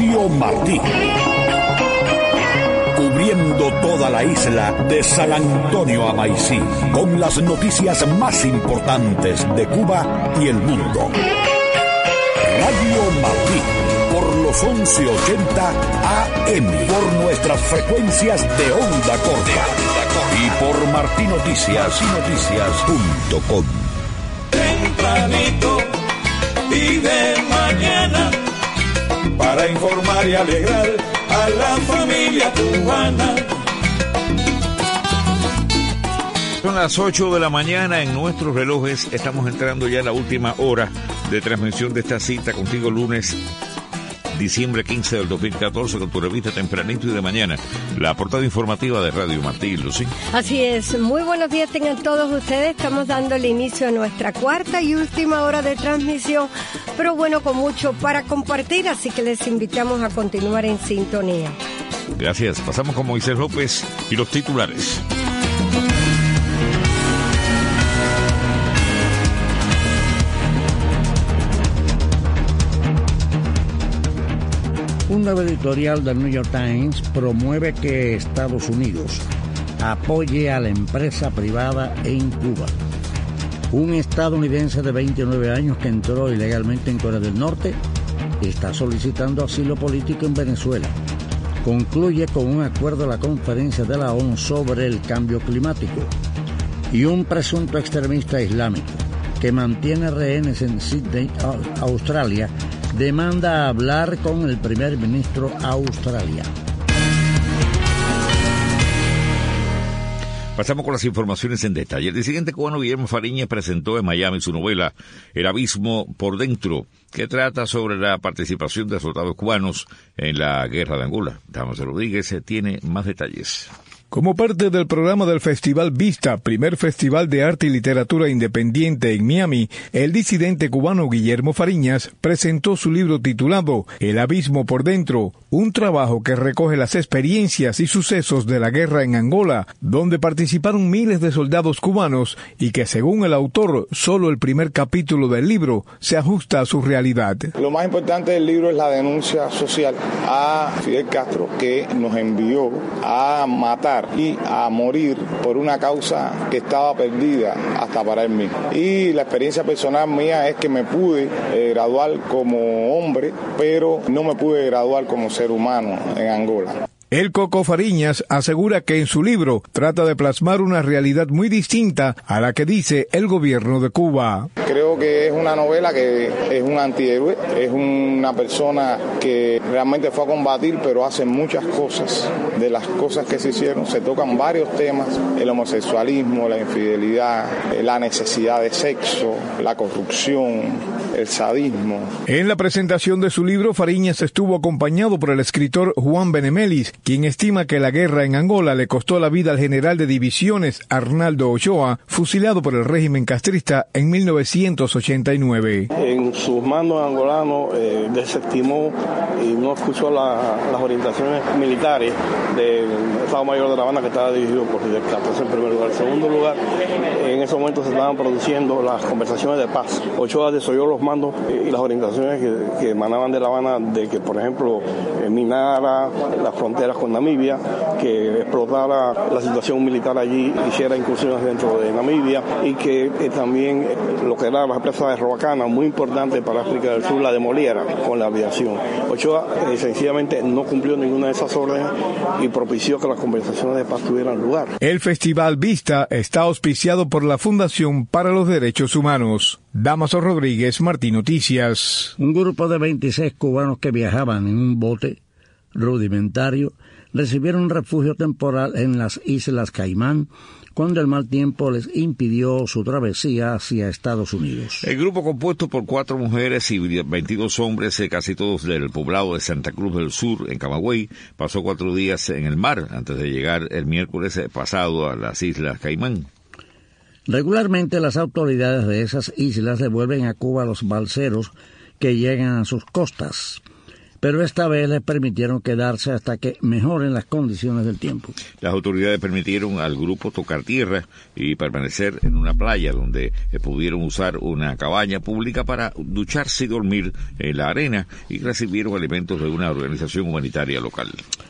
Radio Martí. Cubriendo toda la isla de San Antonio a Maicí, con las noticias más importantes de Cuba y el mundo. Radio Martí, por los 1180 AM, por nuestras frecuencias de onda corta y por martinoticias.com. Tempranito y de mañana, para informar y alegrar a la familia cubana. Son las 8 de la mañana en nuestros relojes. Estamos entrando ya en la última hora de transmisión de esta cita contigo, lunes, diciembre 15 del 2014, con tu revista Tempranito y de Mañana, la portada informativa de Radio Martí. Lucy. Así es, muy buenos días tengan todos ustedes. Estamos dando el inicio a nuestra cuarta y última hora de transmisión, pero bueno, con mucho para compartir, así que les invitamos a continuar en sintonía. Gracias. Pasamos con Moisés López y los titulares. Un nuevo editorial del New York Times promueve que Estados Unidos apoye a la empresa privada en Cuba. Un estadounidense de 29 años que entró ilegalmente en Corea del Norte está solicitando asilo político en Venezuela. Concluye con un acuerdo de la Conferencia de la ONU sobre el cambio climático. Y un presunto extremista islámico que mantiene rehenes en Sydney, Australia, demanda hablar con el primer ministro australiano. Pasamos con las informaciones en detalle. El disidente cubano Guillermo Fariñas presentó en Miami su novela El abismo por dentro, que trata sobre la participación de soldados cubanos en la guerra de Angola. Damos Rodríguez tiene más detalles. Como parte del programa del Festival Vista, primer festival de arte y literatura independiente en Miami, el disidente cubano Guillermo Fariñas presentó su libro titulado El abismo por dentro, un trabajo que recoge las experiencias y sucesos de la guerra en Angola, donde participaron miles de soldados cubanos y que, según el autor, solo el primer capítulo del libro se ajusta a su realidad. Lo más importante del libro es la denuncia social a Fidel Castro, que nos envió a matar y a morir por una causa que estaba perdida hasta para él mismo. Y la experiencia personal mía es que me pude graduar como hombre, pero no me pude graduar como ser humano en Angola. El Coco Fariñas asegura que en su libro trata de plasmar una realidad muy distinta a la que dice el gobierno de Cuba. Creo que es una novela que es un antihéroe, es una persona que realmente fue a combatir, pero hace muchas cosas. De las cosas que se hicieron, se tocan varios temas: el homosexualismo, la infidelidad, la necesidad de sexo, la corrupción, el sadismo. En la presentación de su libro, Fariñas estuvo acompañado por el escritor Juan Benemelis, quien estima que la guerra en Angola le costó la vida al general de divisiones Arnaldo Ochoa, fusilado por el régimen castrista en 1989. En sus mandos angolanos desestimó y no escuchó las orientaciones militares del Estado Mayor de La Habana, que estaba dirigido por Fidel Castro, en primer lugar. En segundo lugar, en ese momento se estaban produciendo las conversaciones de paz. Ochoa desoyó los mandos y las orientaciones que emanaban de La Habana de que, por ejemplo, minara las fronteras con Namibia, que explotara la situación militar allí, hiciera incursiones dentro de Namibia y que también lo que era la presa de Robacana, muy importante para África del Sur, la demoliera con la aviación. Ochoa sencillamente no cumplió ninguna de esas órdenes y propició que las conversaciones de paz tuvieran lugar. El Festival Vista está auspiciado por la Fundación para los Derechos Humanos. Damaso Rodríguez, Martí Noticias. Un grupo de 26 cubanos que viajaban en un bote rudimentario recibieron un refugio temporal en las Islas Caimán cuando el mal tiempo les impidió su travesía hacia Estados Unidos. El grupo, compuesto por 4 mujeres y 22 hombres, casi todos del poblado de Santa Cruz del Sur, en Camagüey, pasó 4 días en el mar antes de llegar el miércoles pasado a las Islas Caimán. Regularmente las autoridades de esas islas devuelven a Cuba a los balseros que llegan a sus costas, pero esta vez les permitieron quedarse hasta que mejoren las condiciones del tiempo. Las autoridades permitieron al grupo tocar tierra y permanecer en una playa donde pudieron usar una cabaña pública para ducharse y dormir en la arena, y recibieron alimentos de una organización humanitaria local.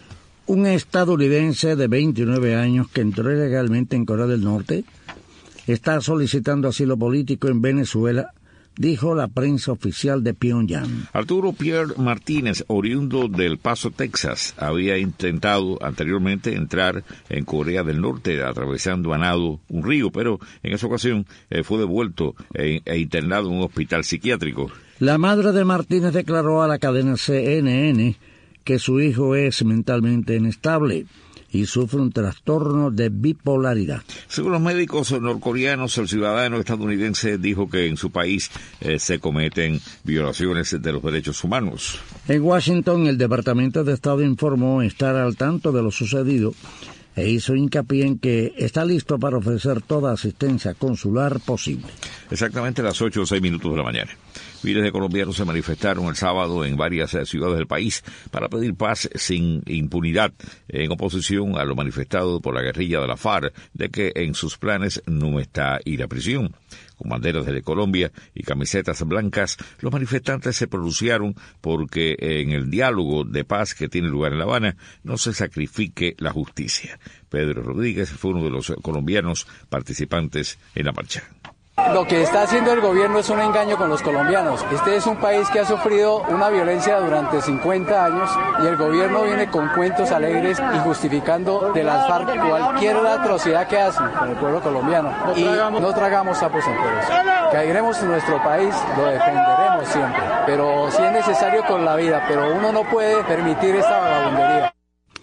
Un estadounidense de 29 años que entró ilegalmente en Corea del Norte está solicitando asilo político en Venezuela, dijo la prensa oficial de Pyongyang. Arturo Pierre Martínez, oriundo del Paso, Texas, había intentado anteriormente entrar en Corea del Norte atravesando a nado un río, pero en esa ocasión fue devuelto e internado en un hospital psiquiátrico. La madre de Martínez declaró a la cadena CNN que su hijo es mentalmente inestable y sufre un trastorno de bipolaridad. Según los médicos norcoreanos, el ciudadano estadounidense dijo que en su país se cometen violaciones de los derechos humanos. En Washington, el Departamento de Estado informó estar al tanto de lo sucedido e hizo hincapié en que está listo para ofrecer toda asistencia consular posible. Exactamente a las 8:06 de la mañana. Miles de colombianos se manifestaron el sábado en varias ciudades del país para pedir paz sin impunidad, en oposición a lo manifestado por la guerrilla de la FARC de que en sus planes no está ir a prisión. Con banderas de Colombia y camisetas blancas, los manifestantes se pronunciaron porque en el diálogo de paz que tiene lugar en La Habana no se sacrifique la justicia. Pedro Rodríguez fue uno de los colombianos participantes en la marcha. Lo que está haciendo el gobierno es un engaño con los colombianos. Este es un país que ha sufrido una violencia durante 50 años y el gobierno viene con cuentos alegres y justificando de las FARC cualquier atrocidad que hacen con el pueblo colombiano. Y no tragamos sapos enteros. Caeremos en nuestro país, lo defenderemos siempre, pero si es necesario con la vida, pero uno no puede permitir esta vagabundería.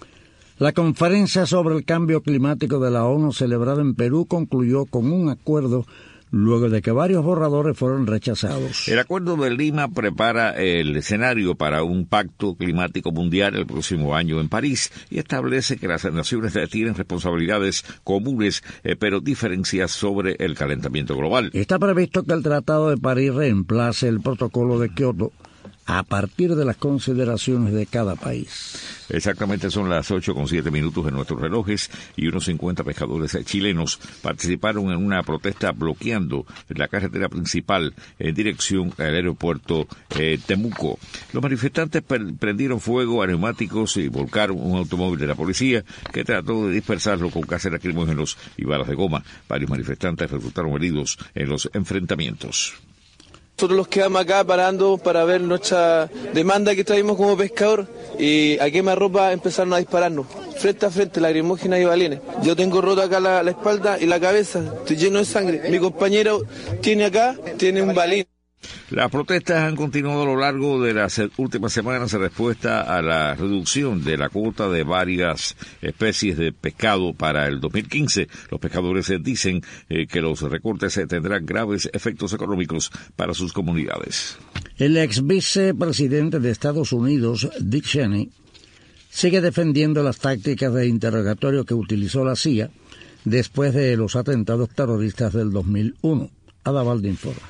La conferencia sobre el cambio climático de la ONU celebrada en Perú concluyó con un acuerdo luego de que varios borradores fueron rechazados. El Acuerdo de Lima prepara el escenario para un pacto climático mundial el próximo año en París y establece que las naciones tienen responsabilidades comunes, pero diferencias sobre el calentamiento global. Está previsto que el Tratado de París reemplace el Protocolo de Kioto a partir de las consideraciones de cada país. Exactamente, son las 8:07 en nuestros relojes, y unos 50 pescadores chilenos participaron en una protesta bloqueando la carretera principal en dirección al aeropuerto Temuco. Los manifestantes prendieron fuego a neumáticos y volcaron un automóvil de la policía que trató de dispersarlo con gases lacrimógenos y balas de goma. Varios manifestantes resultaron heridos en los enfrentamientos. Nosotros los quedamos acá parando para ver nuestra demanda que traímos como pescador y a quemarropa empezaron a dispararnos, frente a frente, lacrimógenas y balines. Yo tengo rota acá la espalda y la cabeza, estoy lleno de sangre. Mi compañero tiene un balín. Las protestas han continuado a lo largo de las últimas semanas en respuesta a la reducción de la cuota de varias especies de pescado para el 2015. Los pescadores dicen que los recortes tendrán graves efectos económicos para sus comunidades. El ex vicepresidente de Estados Unidos, Dick Cheney, sigue defendiendo las tácticas de interrogatorio que utilizó la CIA después de los atentados terroristas del 2001. Ada Valde informa.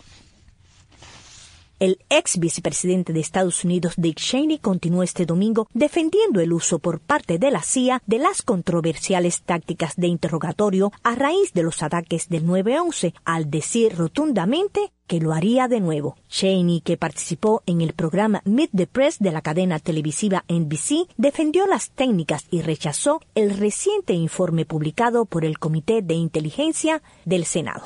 El ex vicepresidente de Estados Unidos, Dick Cheney, continuó este domingo defendiendo el uso por parte de la CIA de las controversiales tácticas de interrogatorio a raíz de los ataques del 9/11, al decir rotundamente que lo haría de nuevo. Cheney, que participó en el programa Meet the Press de la cadena televisiva NBC, defendió las técnicas y rechazó el reciente informe publicado por el Comité de Inteligencia del Senado.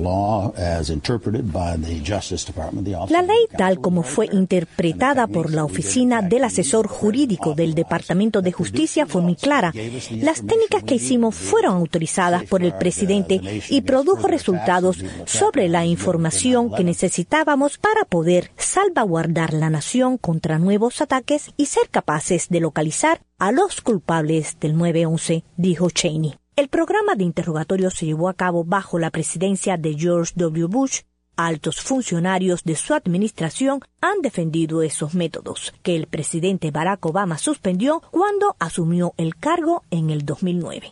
La ley, tal como fue interpretada por la Oficina del Asesor Jurídico del Departamento de Justicia, fue muy clara. Las técnicas que hicimos fueron autorizadas por el presidente y produjo resultados sobre la información que necesitábamos para poder salvaguardar la nación contra nuevos ataques y ser capaces de localizar a los culpables del 9/11, dijo Cheney. El programa de interrogatorio se llevó a cabo bajo la presidencia de George W. Bush. Altos funcionarios de su administración han defendido esos métodos, que el presidente Barack Obama suspendió cuando asumió el cargo en el 2009.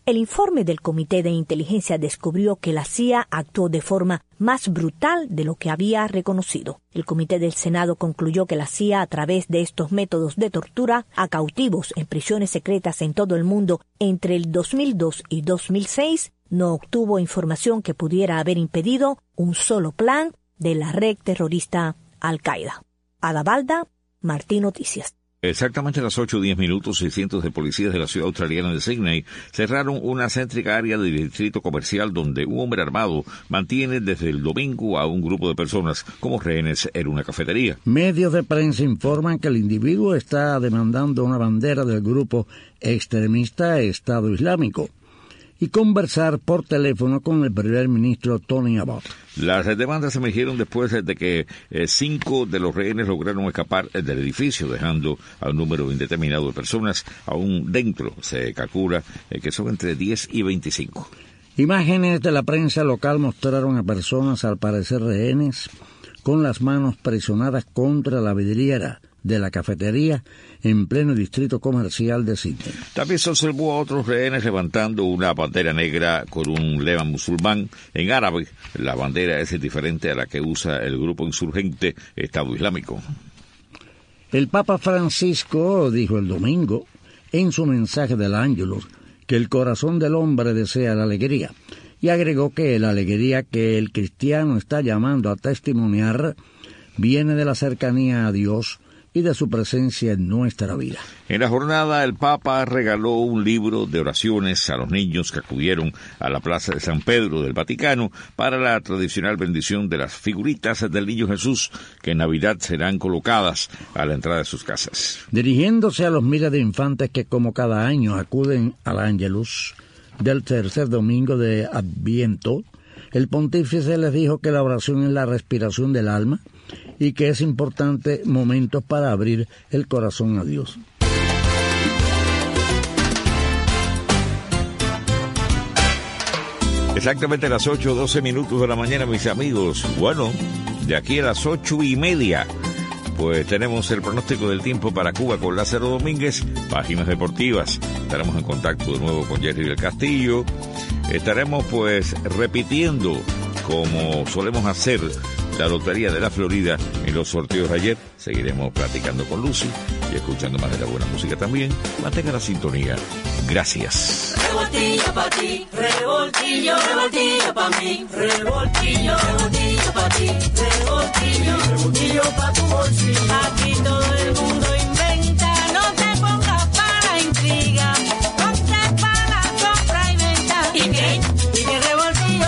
El informe del Comité de Inteligencia descubrió que la CIA actuó de forma más brutal de lo que había reconocido. El Comité del Senado concluyó que la CIA, a través de estos métodos de tortura a cautivos en prisiones secretas en todo el mundo entre el 2002 y 2006, no obtuvo información que pudiera haber impedido un solo plan de la red terrorista Al-Qaeda. Ada Balda, Martín Noticias. Exactamente a las 8:10, 600 de policías de la ciudad australiana de Sydney cerraron una céntrica área del distrito comercial donde un hombre armado mantiene desde el domingo a un grupo de personas como rehenes en una cafetería. Medios de prensa informan que el individuo está demandando una bandera del grupo extremista Estado Islámico y conversar por teléfono con el primer ministro Tony Abbott. Las demandas emergieron después de que 5 de los rehenes lograron escapar del edificio, dejando a un número indeterminado de personas aún dentro. Se calcula que son entre 10 y 25. Imágenes de la prensa local mostraron a personas, al parecer rehenes, con las manos presionadas contra la vidriera de la cafetería en pleno distrito comercial de Sydney. También se observó a otros rehenes levantando una bandera negra con un lema musulmán en árabe. La bandera es diferente a la que usa el grupo insurgente Estado Islámico. El Papa Francisco dijo el domingo en su mensaje del Ángelus que el corazón del hombre desea la alegría, y agregó que la alegría que el cristiano está llamando a testimoniar viene de la cercanía a Dios y de su presencia en nuestra vida. En la jornada, el Papa regaló un libro de oraciones a los niños que acudieron a la Plaza de San Pedro del Vaticano para la tradicional bendición de las figuritas del Niño Jesús que en Navidad serán colocadas a la entrada de sus casas. Dirigiéndose a los miles de infantes que como cada año acuden al Ángelus del tercer domingo de Adviento, el pontífice les dijo que la oración es la respiración del alma y que es importante momentos para abrir el corazón a Dios. Exactamente a las 8:12 de la mañana, mis amigos. Bueno, de aquí a las 8:30, pues tenemos el pronóstico del tiempo para Cuba con Lázaro Domínguez, Páginas Deportivas. Estaremos en contacto de nuevo con Jerry del Castillo. Estaremos pues repitiendo, como solemos hacer, la Lotería de la Florida en los sorteos de ayer. Seguiremos platicando con Lucy y escuchando más de la buena música también. Mantenga la sintonía. Gracias. Revoltillo pa' ti, revoltillo, revoltillo pa' mí, revoltillo, revoltillo pa' ti, revoltillo, revoltillo pa' tu bolsillo. Aquí todo el mundo inventa, no te pongas para la intriga, ponte para la compra y venta. ¿Y qué revoltillo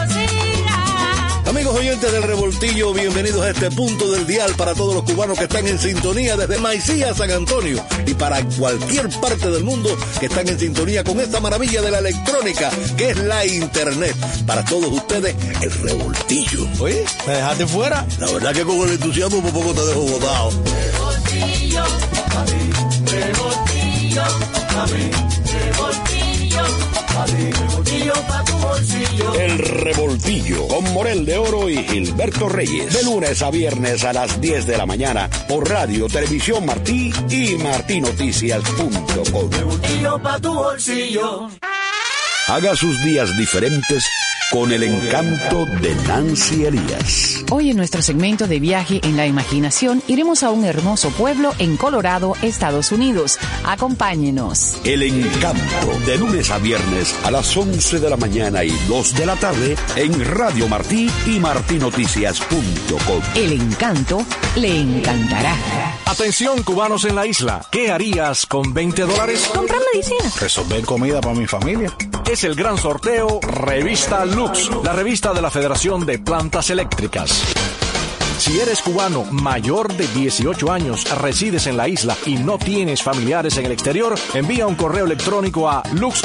siga? Amigos oyentes del Revoltillo, bienvenidos a este punto del dial para todos los cubanos que están en sintonía desde Maicía a San Antonio y para cualquier parte del mundo que están en sintonía con esta maravilla de la electrónica que es la internet. Para todos ustedes, el Revoltillo. Oye, ¿me dejaste fuera? La verdad que con el entusiasmo por poco te dejo botado. Revoltillo, a mí, revoltillo, a mí, revoltillo, a mí, revoltillo pa' tu bolsillo. El Revoltillo con Morel de Oro y Gilberto Reyes. De lunes a viernes a las 10 de la mañana por Radio Televisión Martí y martinoticias.com. Revoltillo pa' tu bolsillo. Haga sus días diferentes con el encanto de Nancy Elías. Hoy en nuestro segmento de viaje en la imaginación iremos a un hermoso pueblo en Colorado, Estados Unidos. Acompáñenos. El Encanto, de lunes a viernes a las 11 de la mañana y 2 de la tarde en Radio Martí y martinoticias.com. El Encanto le encantará. Atención, cubanos en la isla. ¿Qué harías con $20? Comprar medicina. Resolver comida para mi familia. Es el gran sorteo Revista Lux, la revista de la Federación de Plantas Eléctricas. Si eres cubano mayor de 18 años, resides en la isla y no tienes familiares en el exterior, envía un correo electrónico a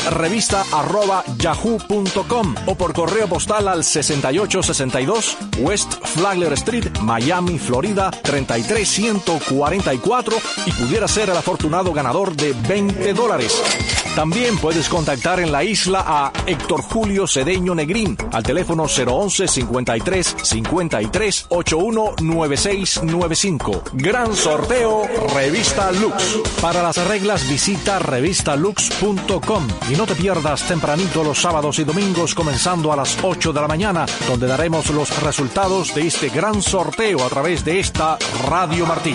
luxrevista@yahoo.com o por correo postal al 6862 West Flagler Street, Miami, Florida 33144 y pudiera ser el afortunado ganador de $20. También puedes contactar en la isla a Héctor Julio Cedeño Negrín al teléfono 011-53-53-819695. Gran sorteo Revista Lux. Para las reglas visita revistalux.com y no te pierdas tempranito los sábados y domingos comenzando a las 8 de la mañana, donde daremos los resultados de este gran sorteo a través de esta Radio Martí.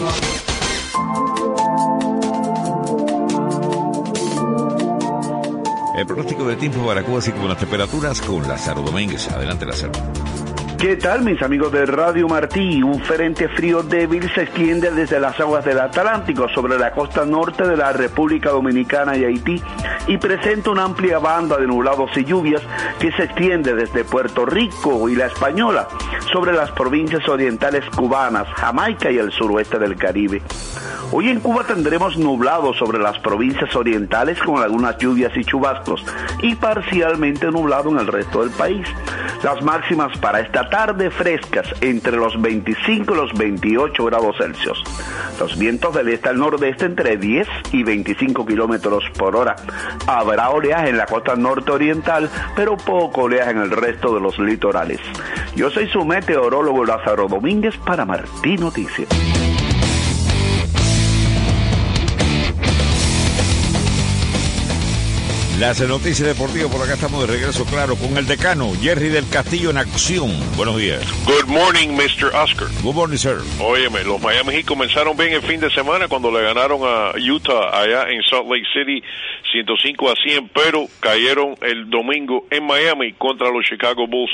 El pronóstico del tiempo para Cuba, así como las temperaturas, con Lázaro Domínguez. Adelante, Lázaro. ¿Qué tal, mis amigos de Radio Martí? Un frente frío débil se extiende desde las aguas del Atlántico sobre la costa norte de la República Dominicana y Haití y presenta una amplia banda de nublados y lluvias que se extiende desde Puerto Rico y La Española sobre las provincias orientales cubanas, Jamaica y el suroeste del Caribe. Hoy en Cuba tendremos nublado sobre las provincias orientales con algunas lluvias y chubascos y parcialmente nublado en el resto del país. Las máximas para esta tarde frescas entre los 25 y los 28 grados Celsius. Los vientos del este al nordeste entre 10 y 25 kilómetros por hora. Habrá oleaje en la costa norte oriental, pero poco oleaje en el resto de los litorales. Yo soy su meteorólogo Lázaro Domínguez para Martí Noticias. Las noticias deportivas, por acá estamos de regreso, claro, con el decano, Jerry del Castillo en acción. Buenos días. Good morning, Mr. Oscar. Good morning, sir. Óyeme, los Miami Heat comenzaron bien el fin de semana cuando le ganaron a Utah allá en Salt Lake City 105-100, pero cayeron el domingo en Miami contra los Chicago Bulls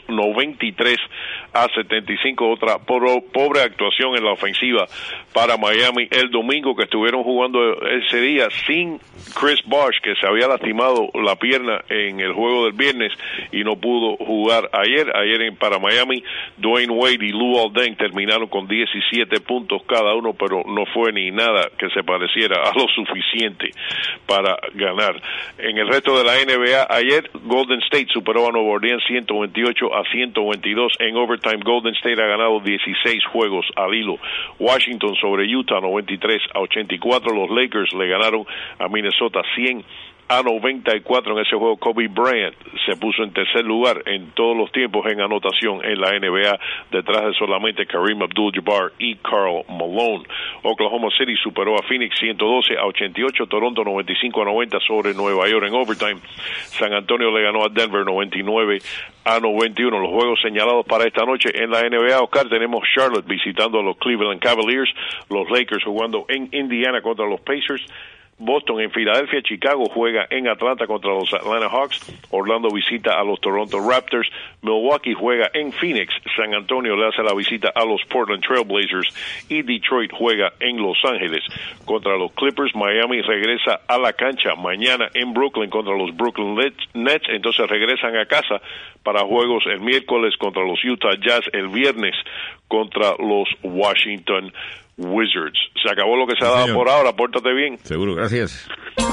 93-75. Otra pobre actuación en la ofensiva para Miami el domingo, que estuvieron jugando ese día sin Chris Bosh, que se había lastimado la pierna en el juego del viernes y no pudo jugar ayer. Para Miami, Dwayne Wade y Lou Alden terminaron con 17 puntos cada uno, pero no fue ni nada que se pareciera a lo suficiente para ganar. En el resto de la NBA, ayer Golden State superó a Nueva Orleans 128-122. En overtime, Golden State ha ganado 16 juegos al hilo. Washington sobre Utah 93-84. Los Lakers le ganaron a Minnesota 100-94 en ese juego. Kobe Bryant se puso en tercer lugar en todos los tiempos en anotación en la NBA, detrás de solamente Kareem Abdul-Jabbar y Karl Malone. Oklahoma City superó a Phoenix 112-88, Toronto 95-90 sobre Nueva York en overtime. San Antonio le ganó a Denver 99-91. Los juegos señalados para esta noche en la NBA, Oscar, tenemos Charlotte visitando a los Cleveland Cavaliers, los Lakers jugando en Indiana contra los Pacers, Boston en Filadelfia, Chicago juega en Atlanta contra los Atlanta Hawks, Orlando visita a los Toronto Raptors, Milwaukee juega en Phoenix, San Antonio le hace la visita a los Portland Trail Blazers y Detroit juega en Los Ángeles contra los Clippers. Miami regresa a la cancha mañana en Brooklyn contra los Brooklyn Nets, entonces regresan a casa para juegos el miércoles contra los Utah Jazz, el viernes contra los Washington Wizards. Se acabó lo que se ha dado por ahora, pórtate bien. Seguro, gracias.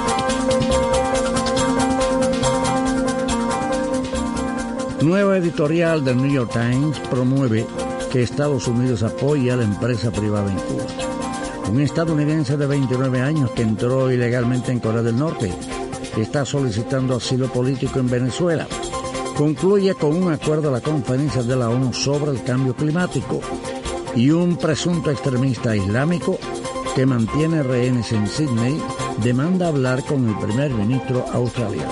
Nueva editorial del New York Times promueve que Estados Unidos apoya a la empresa privada en Cuba. Un estadounidense de 29 años que entró ilegalmente en Corea del Norte está solicitando asilo político en Venezuela. Concluye con un acuerdo a la conferencia de la ONU sobre el cambio climático. Y un presunto extremista islámico que mantiene rehenes en Sydney demanda hablar con el primer ministro australiano.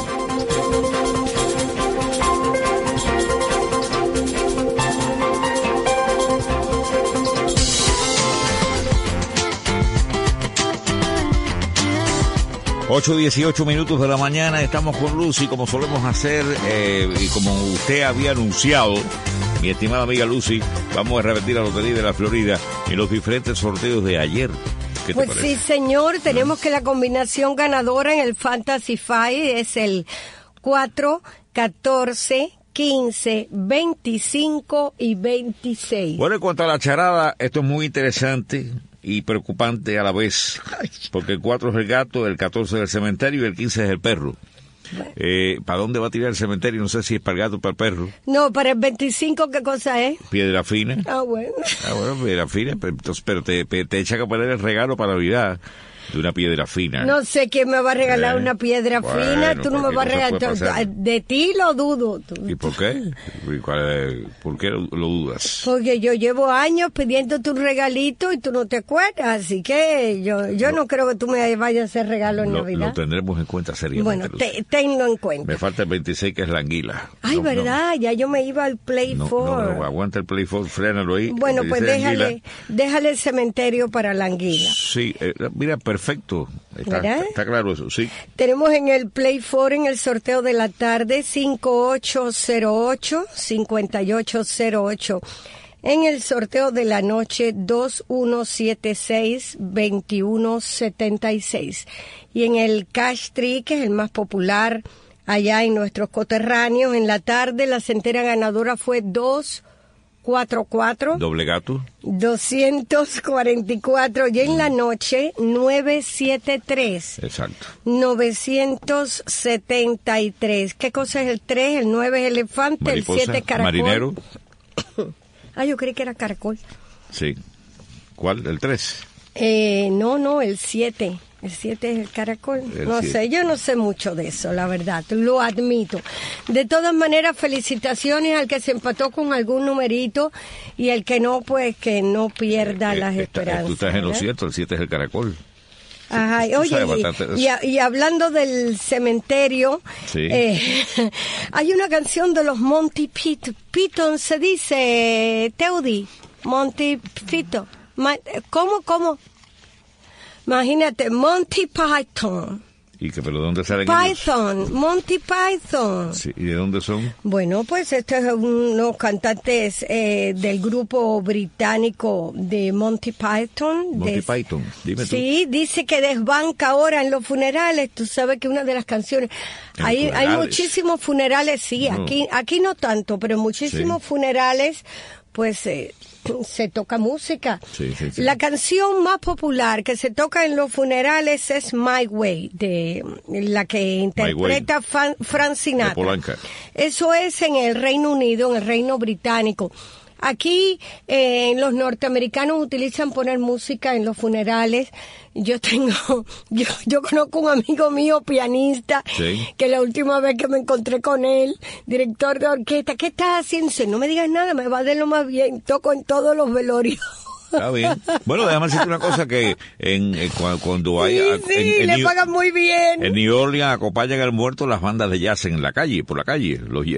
Ocho 18 minutos de la mañana, estamos con Lucy, como solemos hacer, y como usted había anunciado, mi estimada amiga Lucy, vamos a repetir la lotería de la Florida en los diferentes sorteos de ayer. ¿Qué te pues parece? Sí, señor, tenemos que la combinación ganadora en el Fantasy Five es el 4, 14, 15, 25 y 26. Bueno, en cuanto a la charada, esto es muy interesante y preocupante a la vez, porque el 4 es el gato, el 14 es el cementerio y el 15 es el perro. Bueno. ¿Para dónde va a tirar el cementerio? No sé si es para el gato o para el perro. No, para el 25, ¿qué cosa es? Piedra fina. Ah, bueno. Piedra fina, pero te echa a poner el regalo para Navidad. de una piedra fina. No sé quién me va a regalar una piedra fina, tú no me vas a regalar, de ti lo dudo. ¿Y por qué? ¿Por qué lo dudas? Porque yo llevo años pidiéndote un regalito y tú no te acuerdas, así que yo no creo que tú me vayas a hacer regalo en Navidad. Lo tendremos en cuenta seriamente. Bueno, tenlo en cuenta. Me falta el 26, que es la anguila. Ay, ¿verdad? Ya yo me iba al Play 4. No, aguanta el Play 4, frénalo ahí. Bueno, pues déjale el cementerio para la anguila. Sí, mira, perfecto. Está claro eso, sí. Tenemos en el Play 4, en el sorteo de la tarde, 5808. En el sorteo de la noche, 2176-2176. Y en el Cash Tree, que es el más popular allá en nuestros coterráneos, en la tarde la centena ganadora fue 244. Doble gato. 244. Y en la noche, 973. Exacto. 973. ¿Qué cosa es el 3? El 9 es elefante, mariposa, el 7 caracol. Marinero. Yo creí que era caracol. Sí. ¿Cuál? ¿El 3? No, el 7. El 7 es el caracol. Yo no sé mucho de eso, la verdad, lo admito. De todas maneras, felicitaciones al que se empató con algún numerito y el que no, pues que no pierda las esperanzas. Tú estás en lo cierto, el 7 es el caracol. Ajá, oye, y hablando del cementerio, sí. Hay una canción de los Monty Python, se dice, Teudi, Monty Python. ¿Cómo? Imagínate, Monty Python. ¿Pero dónde salen Python, ellos? Monty Python. Sí, ¿y de dónde son? Bueno, pues estos son unos cantantes del grupo británico de Monty Python. Python, dime tú. Sí, dice que desbanca ahora en los funerales. Tú sabes que una de las canciones... Hay muchísimos funerales, sí, no. Aquí no tanto, pero muchísimos funerales, pues... se toca música. Sí. La canción más popular que se toca en los funerales es My Way, de la que interpreta Frank Sinatra. Eso es en el Reino Unido, en el Reino Británico. Aquí los norteamericanos utilizan poner música en los funerales. Yo conozco un amigo mío pianista, que la última vez que me encontré con él, director de orquesta, ¿qué estás haciendo? Dice, no me digas nada, me va de lo más bien, toco en todos los velorios. Está bien. Bueno, déjame decirte una cosa, que cuando hay... Sí, le pagan muy bien. En New Orleans acompañan al muerto las bandas de jazz en la calle, por la calle,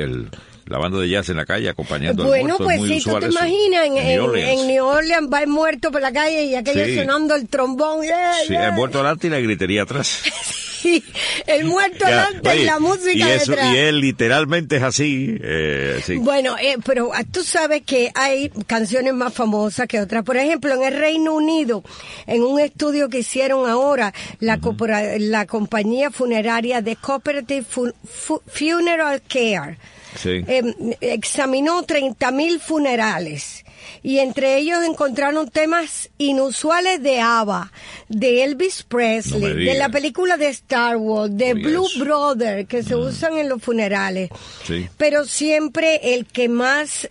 la banda de jazz en la calle acompañando al muerto. Bueno, pues sí, tú te imaginas, en New Orleans va el muerto por la calle y aquello sonando el trombón. Sí, el muerto adelante y la gritería atrás. Sí, el muerto adelante y la música detrás. Y él literalmente es así. Sí. Bueno, pero tú sabes que hay canciones más famosas que otras. Por ejemplo, en el Reino Unido, en un estudio que hicieron ahora, la compañía funeraria de Cooperative Funeral Care, examinó 30,000 funerales y entre ellos encontraron temas inusuales de ABBA, de Elvis Presley, de la película de Star Wars, de Blue Brother, que se usan en los funerales. Sí. Pero siempre el que más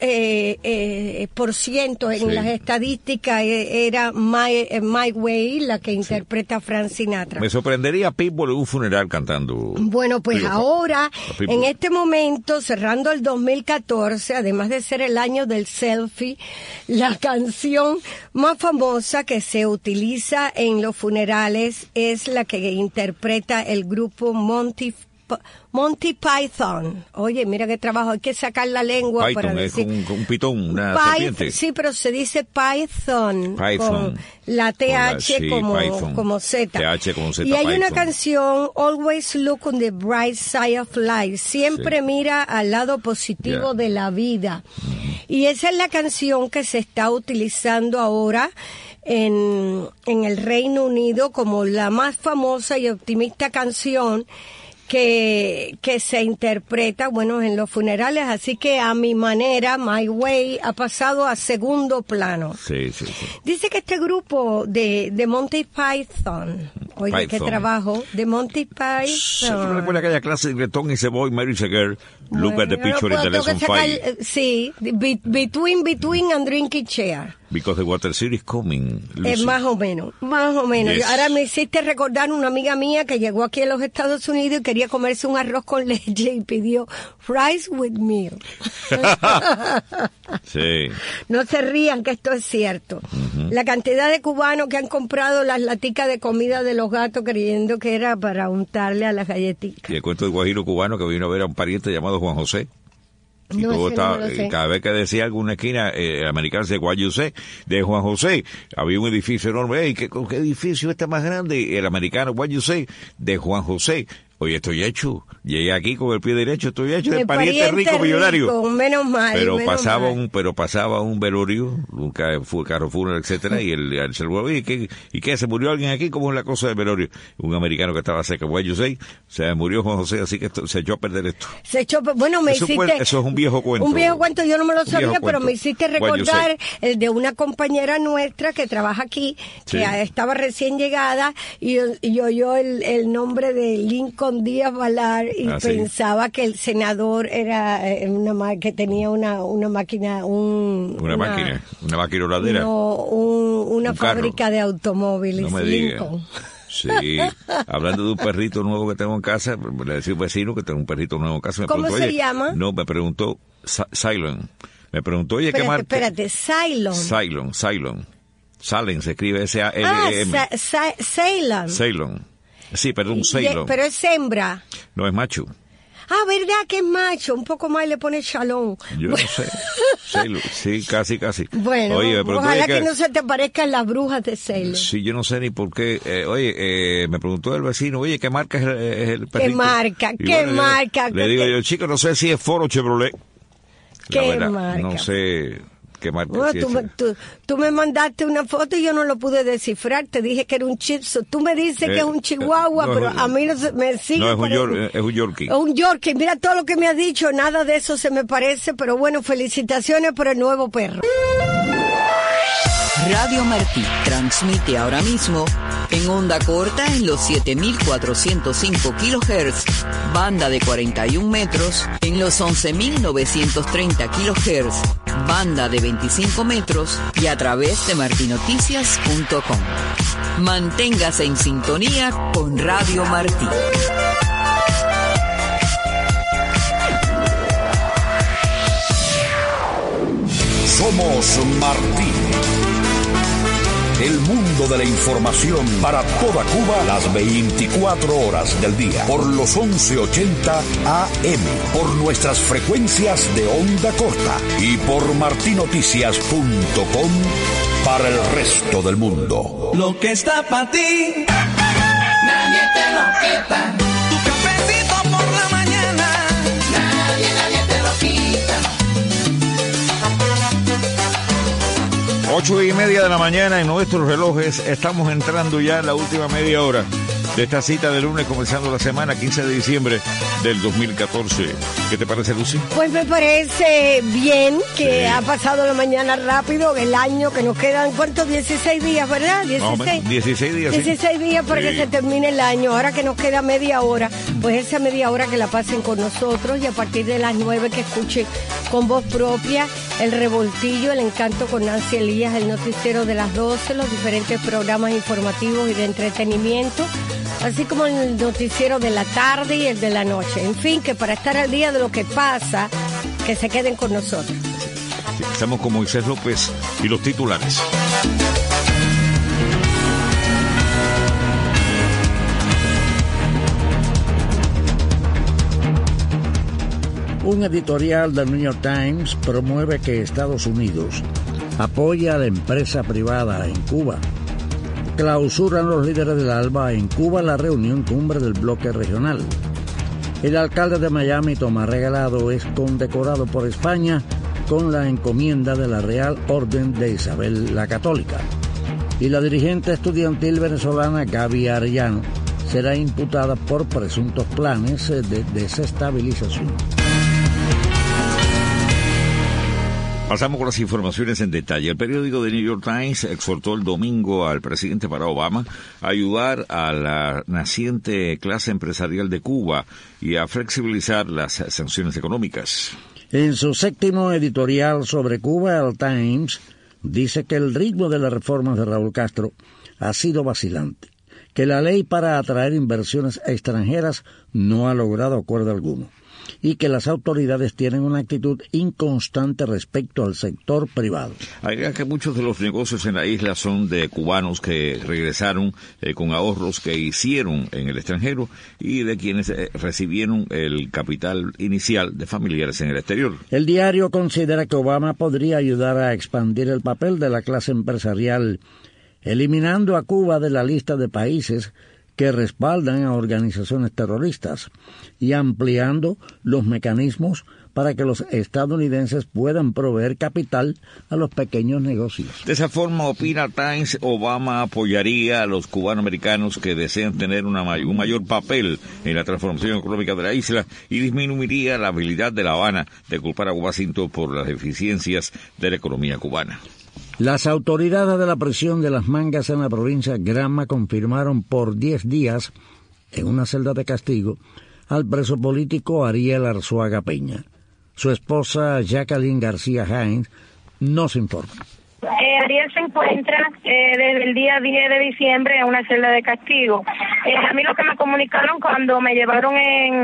por ciento en las estadísticas era My Way, la que interpreta Frank Sinatra. Me sorprendería Pitbull en un funeral cantando. Bueno, pues ahora, en este momento, cerrando el 2014, además de ser el año del selfie, la canción más famosa que se utiliza en los funerales es la que interpreta el grupo Monty Python. Oye, mira qué trabajo, hay que sacar la lengua Python, para decir. Es un pitón, una serpiente. Sí, pero se dice Python. Con la TH como Z. TH como Z. Y hay Python. una canción, Always Look on the Bright Side of Life. Siempre mira al lado positivo de la vida. Y esa es la canción que se está utilizando ahora en el Reino Unido como la más famosa y optimista canción que se interpreta, bueno, en los funerales, así que a mi manera, My Way ha pasado a segundo plano. Sí. Dice que este grupo de Monty Python, oye, qué trabajo, de Monty Python. ¿No recuerda aquella clase de Gretón y Savoy, Mary Seger? Look at the picture in the lesson 5. Sí, between and drinking chair. Because the water series coming. Más o menos. Yes. Ahora me hiciste recordar una amiga mía que llegó aquí a los Estados Unidos y quería comerse un arroz con leche y pidió fries with meal. Sí. No se rían que esto es cierto. La cantidad de cubanos que han comprado las laticas de comida de los gatos creyendo que era para untarle a las galletitas. Y el cuento del guajiro cubano que vino a ver a un pariente llamado Juan José. Y no, todo estaba, no lo sé. Cada vez que decía alguna esquina, el americano decía Juan José, de Juan José, había un edificio enorme. Hey, ¿qué edificio está más grande? El americano Juan José, de Juan José. Oye, estoy hecho. Llegué aquí con el pie derecho, estoy hecho de pariente rico millonario. Menos mal. Pero menos pasaba un velorio, un carro fúnebre, etcétera, y el celular, oye, ¿y qué? ¿Se murió alguien aquí? ¿Cómo es la cosa del velorio? Un americano que estaba cerca, Juan José, se murió Juan José, así que se echó a perder esto. Eso es un viejo cuento. Un viejo cuento, yo no me lo sabía, pero me hiciste recordar el de una compañera nuestra que trabaja aquí, que estaba recién llegada, y oyó el nombre de Lincoln Díaz Valar y pensaba que el senador era que tenía una máquina, una máquina oradera. No, una fábrica de automóviles. No me digas. Sí, hablando de un perrito nuevo que tengo en casa, le decía un vecino que tengo un perrito nuevo en casa. ¿Cómo se llama? No, me preguntó, Cylon. Me preguntó, oye, ¿qué marca? Espérate, Cylon. Salen, se escribe S-A-L-E-M. Ceylon. Sí, perdón, Ceylon. Pero es hembra. No, es macho. Ah, ¿verdad que es macho? Un poco más le pone Shalom. Yo no sé. Sí, casi. Bueno, oye, ojalá que no se te parezcan las brujas de Ceylon. Sí, yo no sé ni por qué. Me preguntó el vecino, oye, ¿qué marca es el perrito? ¿Qué marca? Le digo yo, chico, no sé si es Ford o Chevrolet. ¿Qué marca? No sé qué marca. Bueno, tú me mandaste una foto y yo no lo pude descifrar. Te dije que era un Shih Tzu. Tú me dices que es un Chihuahua, pero a mí no me sigue. No, es un Yorkie. Es un Yorkie. Mira todo lo que me has dicho. Nada de eso se me parece, pero bueno, felicitaciones por el nuevo perro. Radio Martí transmite ahora mismo en onda corta en los 7.405 kHz, banda de 41 metros en los 11.930 kHz, banda de 25 metros y a través de martinoticias.com. Manténgase en sintonía con Radio Martí. Somos Martí. El mundo de la información para toda Cuba las 24 horas del día. Por los 1180 AM. Por nuestras frecuencias de onda corta. Y por martinoticias.com para el resto del mundo. Lo que está para ti, nadie te lo quita. Tu cafecito por la mañana, nadie te lo quita. 8:30 de la mañana en nuestros relojes. Estamos entrando ya en la última media hora de esta cita de lunes, comenzando la semana 15 de diciembre del 2014. ¿Qué te parece, Lucy? Pues me parece bien que ha pasado la mañana rápido, el año que nos quedan, ¿cuántos? 16 días, ¿verdad? 16 días. 16 días para que se termine el año. Ahora que nos queda media hora, pues esa media hora que la pasen con nosotros y a partir de las 9 que escuchen con voz propia el revoltillo, el encanto con Nancy Elías, el noticiero de las 12, los diferentes programas informativos y de entretenimiento, así como el noticiero de la tarde y el de la noche. En fin, que para estar al día de lo que pasa, que se queden con nosotros. Sí, estamos con Moisés López y los titulares. Un editorial del New York Times promueve que Estados Unidos apoya a la empresa privada en Cuba. Clausuran los líderes del ALBA en Cuba la reunión cumbre del bloque regional. El alcalde de Miami, Tomás Regalado, es condecorado por España con la encomienda de la Real Orden de Isabel la Católica. Y la dirigente estudiantil venezolana Gaby Arellano será imputada por presuntos planes de desestabilización. Pasamos con las informaciones en detalle. El periódico The New York Times exhortó el domingo al presidente Barack Obama a ayudar a la naciente clase empresarial de Cuba y a flexibilizar las sanciones económicas. En su séptimo editorial sobre Cuba, el Times dice que el ritmo de las reformas de Raúl Castro ha sido vacilante, que la ley para atraer inversiones extranjeras no ha logrado acuerdo alguno y que las autoridades tienen una actitud inconstante respecto al sector privado. Agrega que muchos de los negocios en la isla son de cubanos que regresaron con ahorros que hicieron en el extranjero y de quienes recibieron el capital inicial de familiares en el exterior. El diario considera que Obama podría ayudar a expandir el papel de la clase empresarial, eliminando a Cuba de la lista de países que respaldan a organizaciones terroristas y ampliando los mecanismos para que los estadounidenses puedan proveer capital a los pequeños negocios. De esa forma, opina Times, Obama apoyaría a los cubanoamericanos que desean tener un mayor papel en la transformación económica de la isla y disminuiría la habilidad de La Habana de culpar a Washington por las deficiencias de la economía cubana. Las autoridades de la prisión de Las Mangas en la provincia de Granma confirmaron por 10 días, en una celda de castigo, al preso político Ariel Arzuaga Peña. Su esposa Jacqueline García Hines nos informa. Ariel se encuentra desde el día 10 de diciembre en una celda de castigo. A mí lo que me comunicaron cuando me llevaron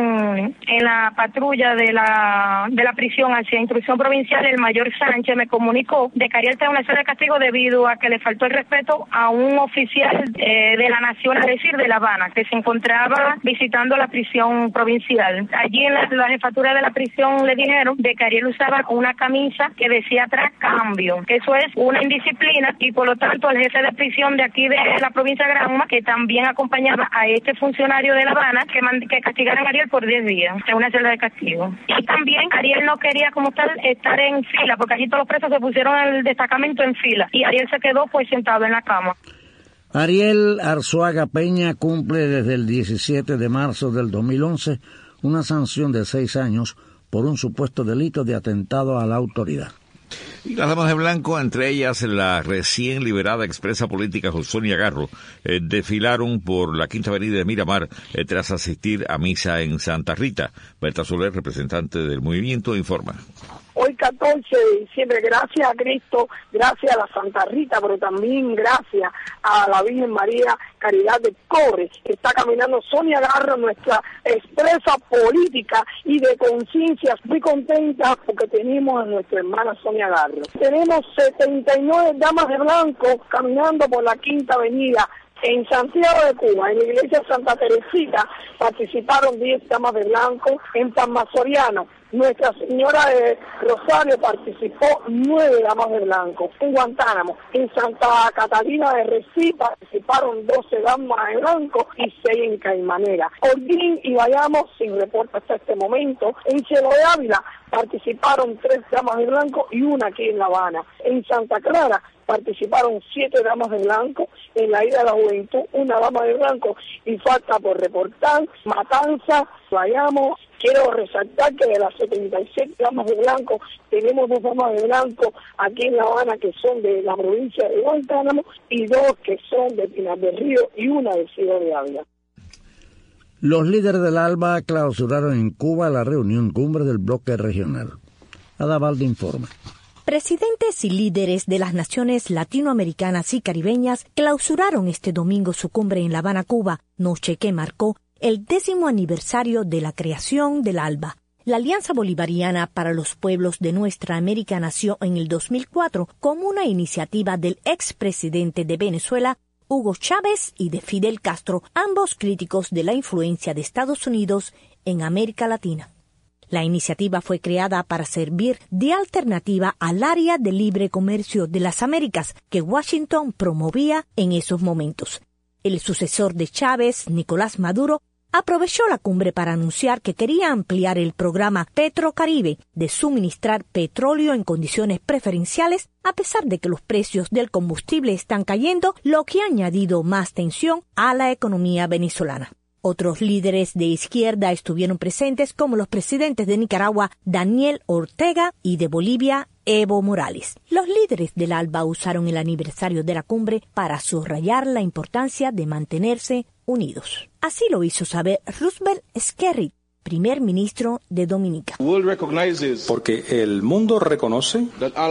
en la patrulla de la prisión hacia Instrucción Provincial, el mayor Sánchez me comunicó de que Ariel está en una celda de castigo debido a que le faltó el respeto a un oficial de la nación, es decir, de La Habana, que se encontraba visitando la prisión provincial. Allí en la jefatura de la prisión le dijeron de que Ariel usaba una camisa que decía atrás cambio, que eso es una indisciplina, y por lo tanto el jefe de prisión de aquí de la provincia de Granma, que también acompañaba a este funcionario de La Habana, que castigaran a Ariel por 10 días en una celda de castigo. Y también Ariel no quería como tal estar en fila, porque allí todos los presos se pusieron en el destacamento en fila, y Ariel se quedó pues sentado en la cama. Ariel Arzuaga Peña cumple desde el 17 de marzo del 2011 una sanción de 6 años por un supuesto delito de atentado a la autoridad. Y las damas de blanco, entre ellas la recién liberada expresa política Sonia Garro, desfilaron por la Quinta Avenida de Miramar tras asistir a misa en Santa Rita. Berta Soler, representante del movimiento, informa. Hoy 14 de diciembre, gracias a Cristo, gracias a la Santa Rita, pero también gracias a la Virgen María Caridad de Cobre, que está caminando Sonia Garro, nuestra expresa política y de conciencia. Muy contenta porque tenemos a nuestra hermana Sonia Garro. Tenemos 79 damas de blanco caminando por la Quinta Avenida. En Santiago de Cuba, en la iglesia Santa Teresita, participaron 10 damas de blanco. En Palma Soriano, Nuestra Señora de Rosario, participó 9 damas de blanco. En Guantánamo, en Santa Catalina de Recife, participaron 12 damas de blanco y 6 en Caimanera. Holguín y Bayamo, sin reporte hasta este momento. En Cielo de Ávila, participaron 3 damas de blanco y 1 aquí en La Habana. En Santa Clara, participaron 7 damas de blanco. En la Isla de la Juventud, 1 dama de blanco y falta por reportar. Matanza, Bayamo. Quiero resaltar que de las 77 damas de blanco, tenemos 2 damas de blanco aquí en La Habana que son de la provincia de Guantánamo y 2 que son de Pinar del Río y 1 de Ciudad de Ávila. Los líderes del ALBA clausuraron en Cuba la reunión cumbre del bloque regional. Adavalde informa. Presidentes y líderes de las naciones latinoamericanas y caribeñas clausuraron este domingo su cumbre en La Habana, Cuba, noche que marcó el 10º aniversario de la creación del ALBA. La Alianza Bolivariana para los Pueblos de Nuestra América nació en el 2004 como una iniciativa del expresidente de Venezuela, Hugo Chávez, y de Fidel Castro, ambos críticos de la influencia de Estados Unidos en América Latina. La iniciativa fue creada para servir de alternativa al área de libre comercio de las Américas que Washington promovía en esos momentos. El sucesor de Chávez, Nicolás Maduro, aprovechó la cumbre para anunciar que quería ampliar el programa Petrocaribe de suministrar petróleo en condiciones preferenciales, a pesar de que los precios del combustible están cayendo, lo que ha añadido más tensión a la economía venezolana. Otros líderes de izquierda estuvieron presentes, como los presidentes de Nicaragua, Daniel Ortega, y de Bolivia, Evo Morales. Los líderes del ALBA usaron el aniversario de la cumbre para subrayar la importancia de mantenerse unidos. Así lo hizo saber Roosevelt Skerrit, primer ministro de Dominica. Porque el mundo reconoce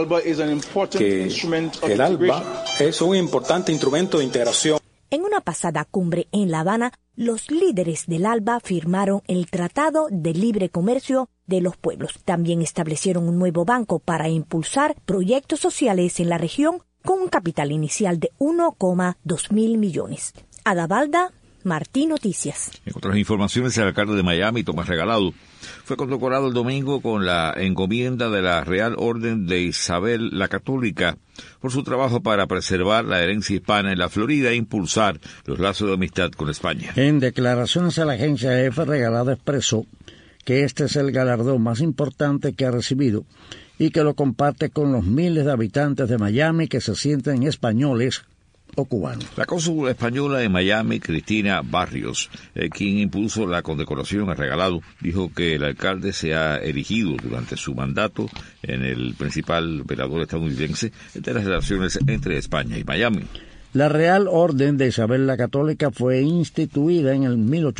que el ALBA es un importante instrumento de integración. En una pasada cumbre en La Habana, los líderes del ALBA firmaron el Tratado de Libre Comercio de los Pueblos. También establecieron un nuevo banco para impulsar proyectos sociales en la región con un capital inicial de 1,2 mil millones. Adabalda Martí, Noticias. En otras informaciones, el alcalde de Miami, Tomás Regalado, fue condecorado el domingo con la encomienda de la Real Orden de Isabel la Católica por su trabajo para preservar la herencia hispana en la Florida e impulsar los lazos de amistad con España. En declaraciones a la agencia EFE, Regalado expresó que este es el galardón más importante que ha recibido y que lo comparte con los miles de habitantes de Miami que se sienten españoles o cubanos. La cónsul española en Miami, Cristina Barrios, quien impuso la condecoración a Regalado, dijo que el alcalde se ha erigido durante su mandato en el principal velador estadounidense de las relaciones entre España y Miami. La Real Orden de Isabel la Católica fue instituida en el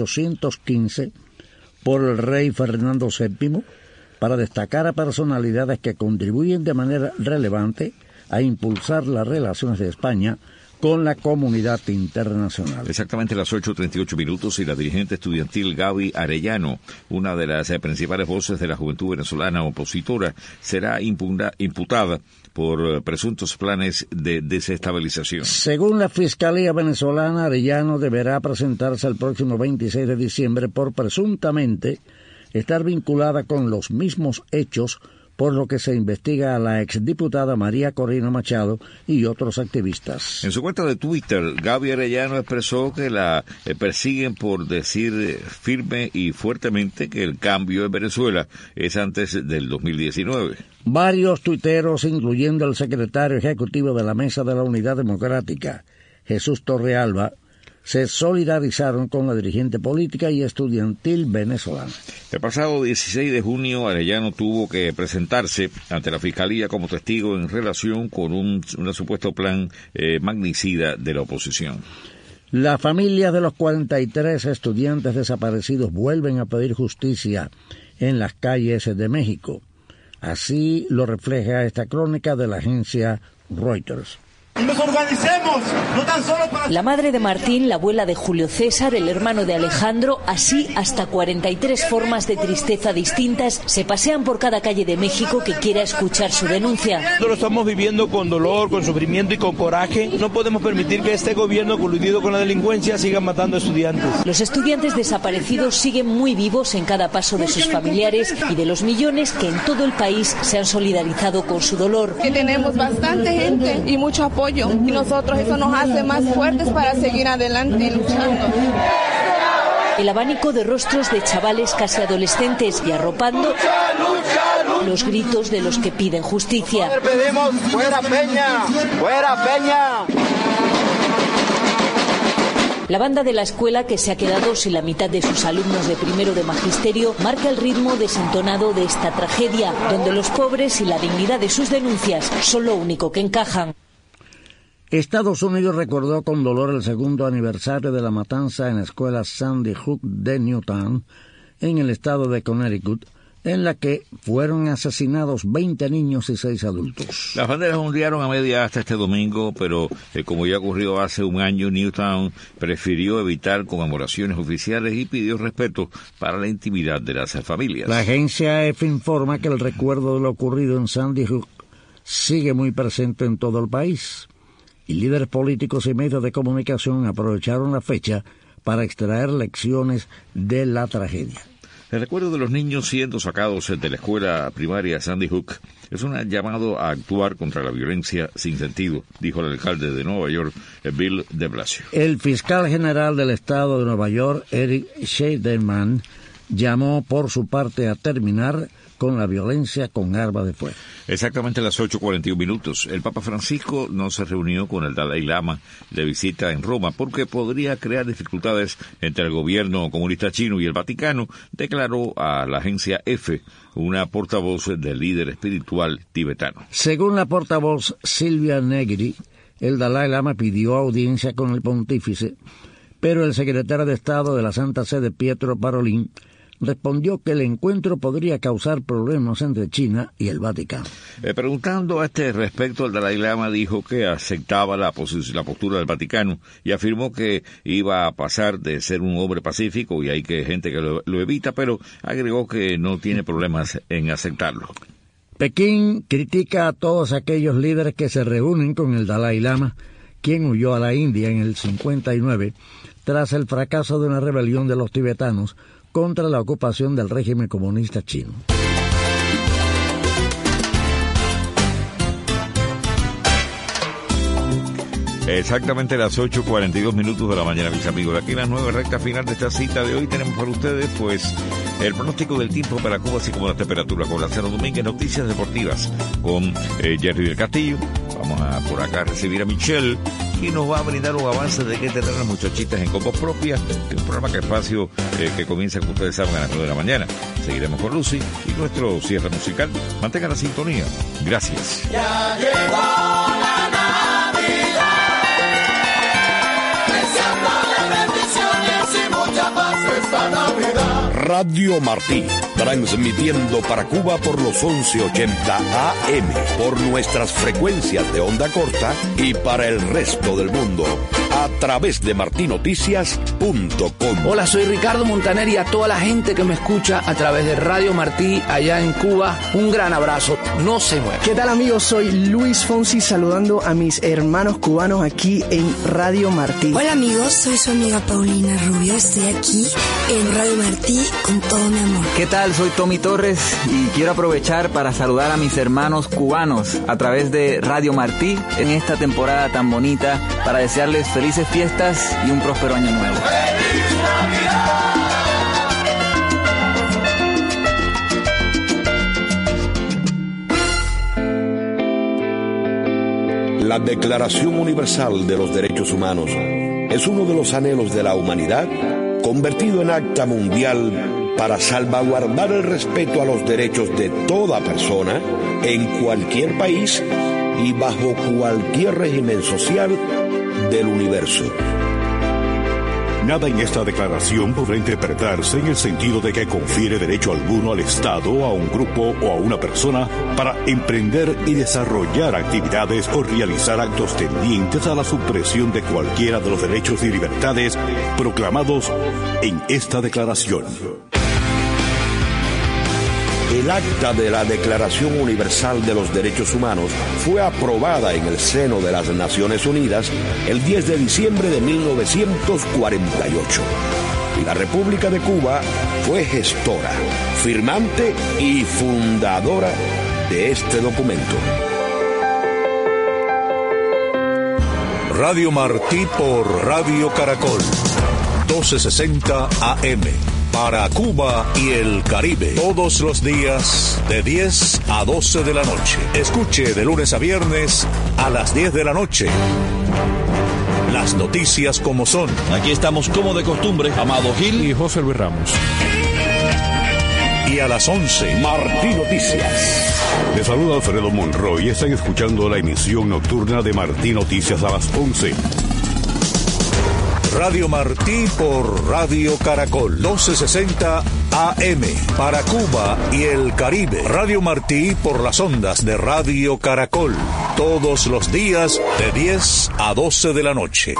1815 por el rey Fernando VII para destacar a personalidades que contribuyen de manera relevante a impulsar las relaciones de España con la comunidad internacional. Exactamente las 8:38 y la dirigente estudiantil Gaby Arellano, una de las principales voces de la juventud venezolana opositora, será imputada por presuntos planes de desestabilización. Según la Fiscalía venezolana, Arellano deberá presentarse el próximo 26 de diciembre por presuntamente estar vinculada con los mismos hechos por lo que se investiga a la exdiputada María Corina Machado y otros activistas. En su cuenta de Twitter, Gaby Arellano expresó que la persiguen por decir firme y fuertemente que el cambio en Venezuela es antes del 2019. Varios tuiteros, incluyendo el secretario ejecutivo de la Mesa de la Unidad Democrática, Jesús Torrealba, se solidarizaron con la dirigente política y estudiantil venezolana. El pasado 16 de junio, Arellano tuvo que presentarse ante la Fiscalía como testigo en relación con un supuesto plan magnicida de la oposición. La familia de los 43 estudiantes desaparecidos vuelven a pedir justicia en las calles de México. Así lo refleja esta crónica de la agencia Reuters. Nos organicemos, no tan solo para... La madre de Martín, la abuela de Julio César, el hermano de Alejandro, así hasta 43 formas de tristeza distintas se pasean por cada calle de México que quiera escuchar su denuncia. Nosotros lo estamos viviendo con dolor, con sufrimiento y con coraje. No podemos permitir que este gobierno, coludido con la delincuencia, siga matando estudiantes. Los estudiantes desaparecidos siguen muy vivos en cada paso de sus familiares y de los millones que en todo el país se han solidarizado con su dolor. Que tenemos bastante gente y mucho apoyo. Y nosotros eso nos hace más fuertes para seguir adelante luchando. El abanico de rostros de chavales casi adolescentes y arropando los gritos de los que piden justicia. ¡Pedimos fuera Peña! ¡Fuera Peña! La banda de la escuela, que se ha quedado sin la mitad de sus alumnos de primero de magisterio, marca el ritmo desentonado de esta tragedia, donde los pobres y la dignidad de sus denuncias son lo único que encajan. Estados Unidos recordó con dolor el segundo aniversario de la matanza en la escuela Sandy Hook de Newtown, en el estado de Connecticut, en la que fueron asesinados 20 niños y 6 adultos. Las banderas ondearon a media asta este domingo, pero como ya ocurrió hace un año, Newtown prefirió evitar conmemoraciones oficiales y pidió respeto para la intimidad de las familias. La agencia EFE informa que el recuerdo de lo ocurrido en Sandy Hook sigue muy presente en todo el país, y líderes políticos y medios de comunicación aprovecharon la fecha para extraer lecciones de la tragedia. El recuerdo de los niños siendo sacados de la escuela primaria Sandy Hook es un llamado a actuar contra la violencia sin sentido, dijo el alcalde de Nueva York, Bill de Blasio. El fiscal general del estado de Nueva York, Eric Scheidemann, llamó por su parte a terminar con la violencia con arma de fuego. Exactamente a las 8:41. El Papa Francisco no se reunió con el Dalai Lama de visita en Roma porque podría crear dificultades entre el gobierno comunista chino y el Vaticano, declaró a la agencia EFE una portavoz del líder espiritual tibetano. Según la portavoz Silvia Negri, el Dalai Lama pidió audiencia con el pontífice, pero el secretario de Estado de la Santa Sede, Pietro Parolin, respondió que el encuentro podría causar problemas entre China y el Vaticano. Preguntando a este respecto, el Dalai Lama dijo que aceptaba la postura del Vaticano y afirmó que iba a pasar de ser un hombre pacífico, y hay gente que lo evita, pero agregó que no tiene problemas en aceptarlo. Pekín critica a todos aquellos líderes que se reúnen con el Dalai Lama, quien huyó a la India en el 59 tras el fracaso de una rebelión de los tibetanos contra la ocupación del régimen comunista chino. Exactamente las 8:42 de la mañana, mis amigos. Aquí en la nueva recta final de esta cita de hoy tenemos para ustedes, pues, el pronóstico del tiempo para Cuba, así como la temperatura, con Lázaro Domínguez, noticias deportivas con Jerry del Castillo. Vamos a por acá a recibir a Michelle, y nos va a brindar un avance de qué tendrán las muchachitas en Copas Propias, un programa que espacio que comienza, como ustedes saben, a las 9 de la mañana. Seguiremos con Lucy y nuestro cierre musical. Mantengan la sintonía. Gracias. Ya llegó la Navidad, deseándole bendiciones y mucha paz esta Navidad. Radio Martí, transmitiendo para Cuba por los 1180 AM, por nuestras frecuencias de onda corta y para el resto del mundo, a través de martinoticias.com. Hola, soy Ricardo Montaner, y a toda la gente que me escucha a través de Radio Martí allá en Cuba, un gran abrazo, no se muevan. ¿Qué tal, amigos? Soy Luis Fonsi, saludando a mis hermanos cubanos aquí en Radio Martí. Hola, amigos, soy su amiga Paulina Rubio, estoy aquí en Radio Martí con todo mi amor. ¿Qué tal? Soy Tommy Torres y quiero aprovechar para saludar a mis hermanos cubanos a través de Radio Martí en esta temporada tan bonita, para desearles felices fiestas y un próspero año nuevo. ¡Feliz Navidad! La Declaración Universal de los Derechos Humanos es uno de los anhelos de la humanidad, convertido en acta mundial para salvaguardar el respeto a los derechos de toda persona en cualquier país y bajo cualquier régimen social del universo. Nada en esta declaración podrá interpretarse en el sentido de que confiere derecho alguno al Estado, a un grupo o a una persona para emprender y desarrollar actividades o realizar actos tendientes a la supresión de cualquiera de los derechos y libertades proclamados en esta declaración. El acta de la Declaración Universal de los Derechos Humanos fue aprobada en el seno de las Naciones Unidas el 10 de diciembre de 1948. Y la República de Cuba fue gestora, firmante y fundadora de este documento. Radio Martí por Radio Caracol, 1260 AM. Para Cuba y el Caribe, todos los días de 10 a 12 de la noche. Escuche de lunes a viernes a las 10 de la noche. Las noticias como son. Aquí estamos como de costumbre, Amado Gil y José Luis Ramos. Y a las 11, Martí Noticias. Les saluda Alfredo Monroy y están escuchando la emisión nocturna de Martí Noticias a las 11. Radio Martí por Radio Caracol, 1260 AM. Para Cuba y el Caribe. Radio Martí por las ondas de Radio Caracol. Todos los días de 10 a 12 de la noche.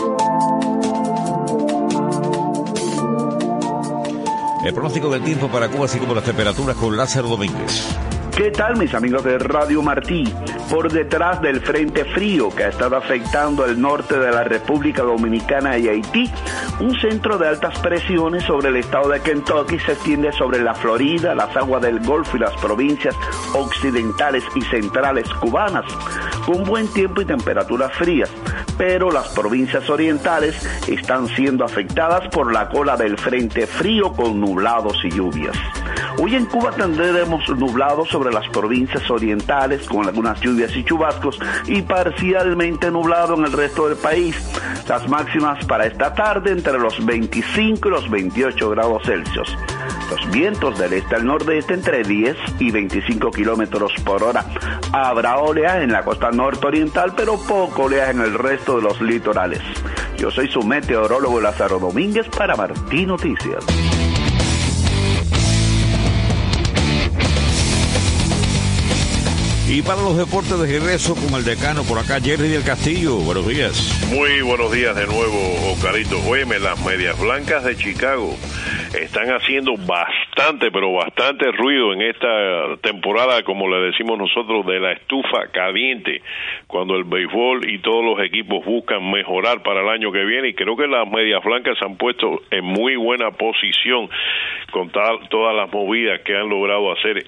El pronóstico del tiempo para Cuba, así como las temperaturas, con Lázaro Domínguez. ¿Qué tal, mis amigos de Radio Martí? Por detrás del frente frío que ha estado afectando el norte de la República Dominicana y Haití, un centro de altas presiones sobre el estado de Kentucky se extiende sobre la Florida, las aguas del Golfo y las provincias occidentales y centrales cubanas, con buen tiempo y temperaturas frías, pero las provincias orientales están siendo afectadas por la cola del frente frío con nublados y lluvias. Hoy en Cuba tendremos nublado sobre las provincias orientales con algunas lluvias y chubascos y parcialmente nublado en el resto del país. Las máximas para esta tarde entre los 25 y los 28 grados Celsius. Los vientos del este al nordeste entre 10 y 25 kilómetros por hora. Habrá oleaje en la costa nororiental, pero poco oleaje en el resto de los litorales. Yo soy su meteorólogo Lázaro Domínguez para Martí Noticias. Y para los deportes de regreso con el decano por acá, Jerry del Castillo. Buenos días. Muy buenos días de nuevo, Oscarito. Óyeme, las Medias Blancas de Chicago están haciendo bastante, pero bastante ruido en esta temporada, como le decimos nosotros, de la estufa caliente, cuando el béisbol y todos los equipos buscan mejorar para el año que viene, y creo que las Medias Blancas se han puesto en muy buena posición con todas las movidas que han logrado hacer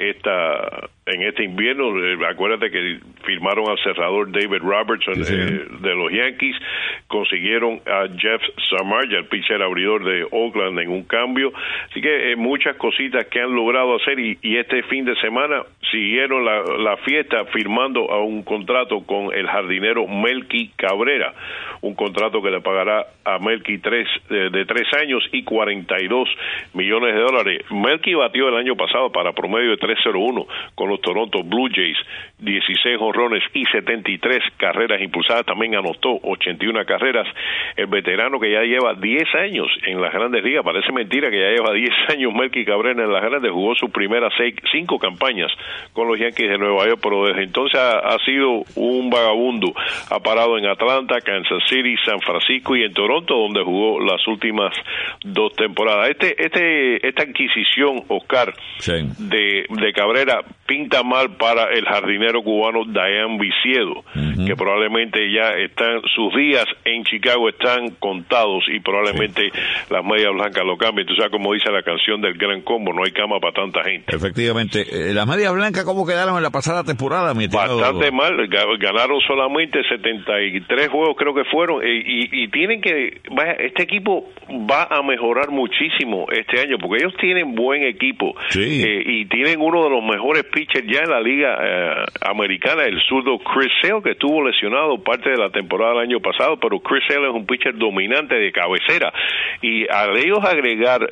en este invierno. Acuérdate que firmaron al cerrador David Robertson de los Yankees, consiguieron a Jeff Samardzija, el pitcher abridor de Oakland, en un cambio, así que muchas cositas que han logrado hacer, y este fin de semana siguieron la fiesta firmando a un contrato con el jardinero Melky Cabrera, un contrato que le pagará a Melky de 3 años y $42 millones. Melky batió el año pasado para promedio de 3.01 con los Toronto Blue Jays, 16 jonrones y 73 carreras impulsadas. También anotó 81 carreras. El veterano que ya lleva 10 años en las Grandes Ligas, parece mentira que ya lleva 10 años Melky Cabrera en las Grandes, jugó sus primeras 5 campañas con los Yankees de Nueva York, pero desde entonces ha sido un vagabundo. Ha parado en Atlanta, Kansas City, San Francisco y en Toronto, donde jugó las últimas 2 temporadas. Esta adquisición, Oscar, de Cabrera pinta mal para el jardinero cubano Dayan Viciedo, que probablemente ya sus días en Chicago están contados y probablemente las Medias Blancas lo cambien. Tú sabes como dice la canción del Gran Combo, no hay cama para tanta gente. Efectivamente. Las Medias Blancas, ¿cómo quedaron en la pasada temporada, mi estimado? Bastante mal, ganaron solamente 73 juegos, creo que fueron, y tienen que, este equipo va a mejorar muchísimo este año, porque ellos tienen buen equipo, y tienen uno de los mejores pitchers ya en la liga americana, el zurdo Chris Sale, que estuvo lesionado parte de la temporada del año pasado, pero Chris Sale es un pitcher dominante de cabecera, y al ellos agregar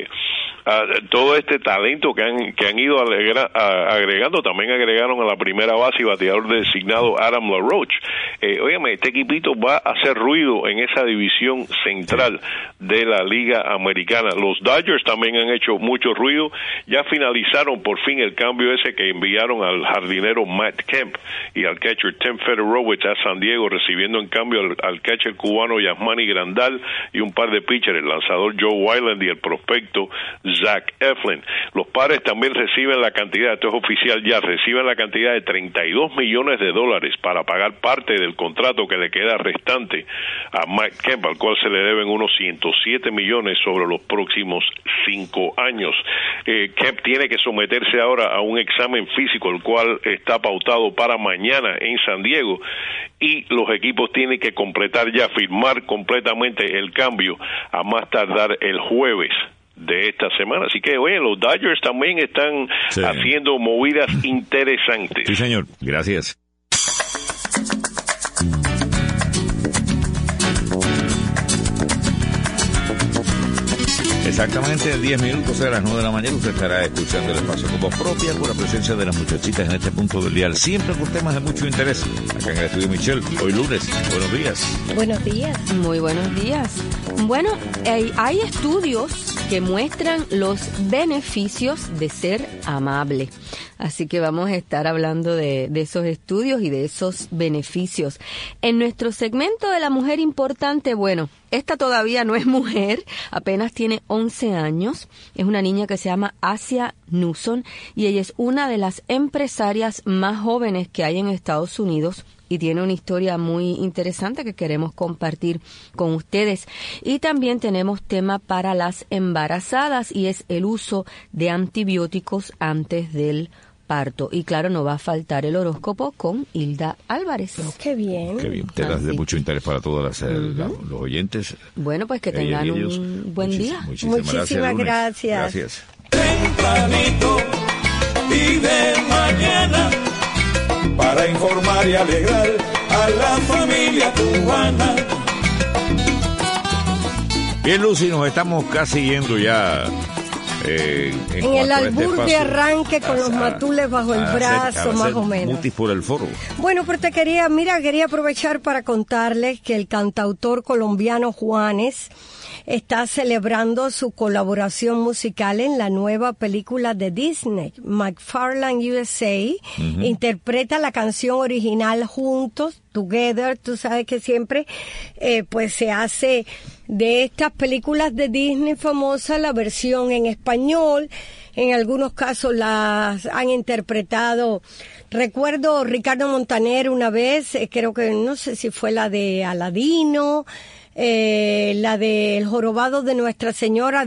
todo este talento que han ido agregando, también agregaron a la primera base y bateador designado Adam LaRoche. Óyeme, este equipito va a hacer ruido en esa división central de la Liga Americana. Los Dodgers también han hecho mucho ruido, ya finalizaron por fin el cambio ese que enviaron al jardinero Matt Kemp y al catcher Tim Federowicz a San Diego, recibiendo en cambio al catcher cubano Yasmani Grandal y un par de pitchers, el lanzador Joe Weiland y el prospecto Zach Eflin. Los Padres también reciben la cantidad, esto es oficial ya, reciben la cantidad de $32 millones para pagar parte del contrato que le queda restante a Mike Kemp, al cual se le deben unos 107 millones sobre los próximos 5 años. Kemp tiene que someterse ahora a un examen físico, el cual está pautado para mañana en San Diego, y los equipos tienen que firmar completamente el cambio a más tardar el jueves de esta semana. Así que, oye, los Dodgers también están haciendo movidas interesantes. Sí, señor. Gracias. Exactamente 10 minutos de las 9 de la mañana usted estará escuchando el espacio como propia con la presencia de las muchachitas en este punto del día, siempre con temas de mucho interés. Acá en el estudio Michelle, hoy lunes. Buenos días. Buenos días. Muy buenos días. Bueno, hay estudios que muestran los beneficios de ser amable. Así que vamos a estar hablando de esos estudios y de esos beneficios. En nuestro segmento de la mujer importante, bueno, esta todavía no es mujer, apenas tiene 11 años. Es una niña que se llama Asia Newsom y ella es una de las empresarias más jóvenes que hay en Estados Unidos y tiene una historia muy interesante que queremos compartir con ustedes. Y también tenemos tema para las embarazadas y es el uso de antibióticos antes del parto. Y claro, no va a faltar el horóscopo con Hilda Álvarez. ¡Qué bien! ¡Qué bien! Temas de mucho interés para todos los oyentes. Bueno, pues que tengan un buen día. Muchísimas gracias. Gracias. tempranito y de mañana para informar y alegrar a la familia cubana. Bien, Lucy, nos estamos casi yendo ya en el albur de arranque con los matules bajo el brazo, más o menos. Mutis por el foro. Bueno, pero quería aprovechar para contarles que el cantautor colombiano Juanes está celebrando su colaboración musical en la nueva película de Disney, McFarlane USA. Interpreta la canción original juntos, Together. Tú sabes que siempre pues se hace de estas películas de Disney famosas la versión en español. En algunos casos las han interpretado. Recuerdo Ricardo Montaner una vez, creo que no sé si fue la de Aladino, la del Jorobado de Nuestra Señora,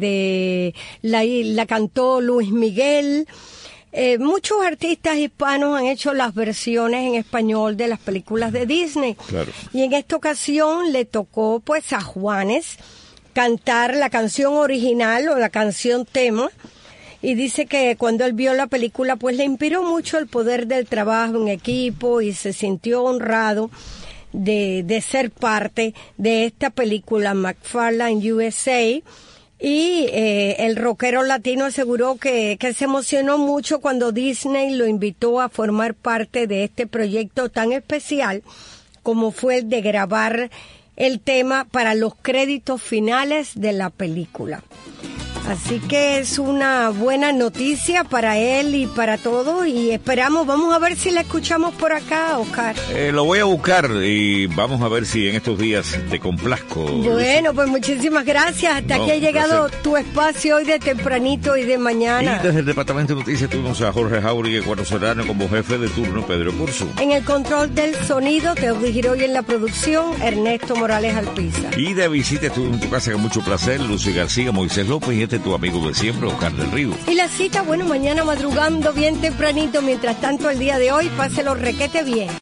la cantó Luis Miguel. Muchos artistas hispanos han hecho las versiones en español de las películas de Disney. Claro. Y en esta ocasión le tocó pues a Juanes cantar la canción original o la canción tema. Y dice que cuando él vio la película pues le inspiró mucho el poder del trabajo en equipo y se sintió honrado de ser parte de esta película McFarlane USA. Y el rockero latino aseguró que se emocionó mucho cuando Disney lo invitó a formar parte de este proyecto tan especial como fue el de grabar el tema para los créditos finales de la película. Así que es una buena noticia para él y para todos y vamos a ver si la escuchamos por acá, Oscar. Lo voy a buscar y vamos a ver si en estos días te complazco. Bueno, pues muchísimas gracias. Hasta aquí ha llegado tu espacio hoy de tempranito y de mañana. Y desde el Departamento de Noticias tuvimos a Jorge Jauregui, Eduardo Serrano, como jefe de turno Pedro Curso. En el control del sonido, Teodoro Giroy en la producción, Ernesto Morales Alpiza. Y de visita estuve en tu casa con mucho placer, Lucy García, Moisés López y tu amigo de siempre, Oscar del Río. Y la cita, bueno, mañana madrugando bien tempranito. Mientras tanto, el día de hoy, páselo requete bien.